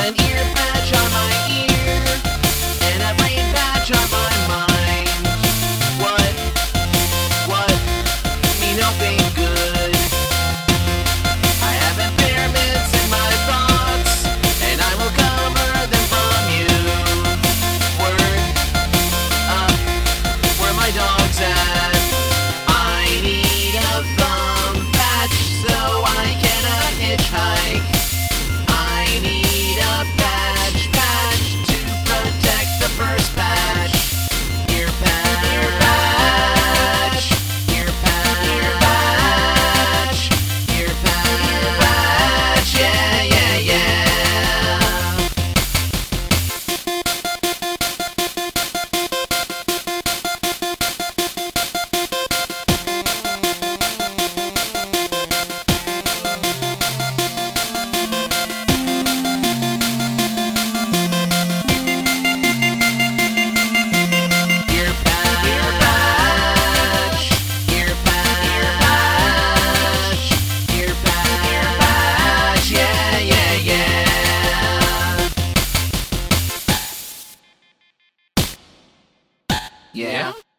an ear patch on my ear, and a brain patch on my mind. What? Me nothing good. I have impairments in my thoughts, and I will cover them from you. Word up, where my dog's at? I need a thumb patch so I can hitchhike. I need a patch to protect the first patch. Ear patch, ear patch, ear patch, ear patch, ear patch, yeah. Yeah?